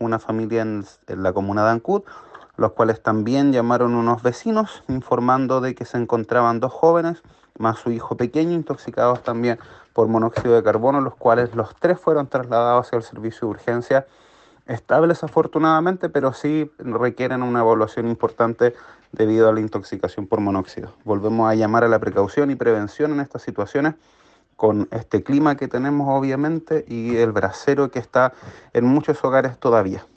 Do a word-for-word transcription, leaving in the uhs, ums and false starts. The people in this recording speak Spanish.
una familia en, en la comuna de Ancud, los cuales también llamaron unos vecinos informando de que se encontraban dos jóvenes más su hijo pequeño intoxicados también por monóxido de carbono, los cuales los tres fueron trasladados hacia el servicio de urgencia, estables afortunadamente, pero sí requieren una evaluación importante debido a la intoxicación por monóxido. Volvemos a llamar a la precaución y prevención en estas situaciones con este clima que tenemos obviamente y el brasero que está en muchos hogares todavía.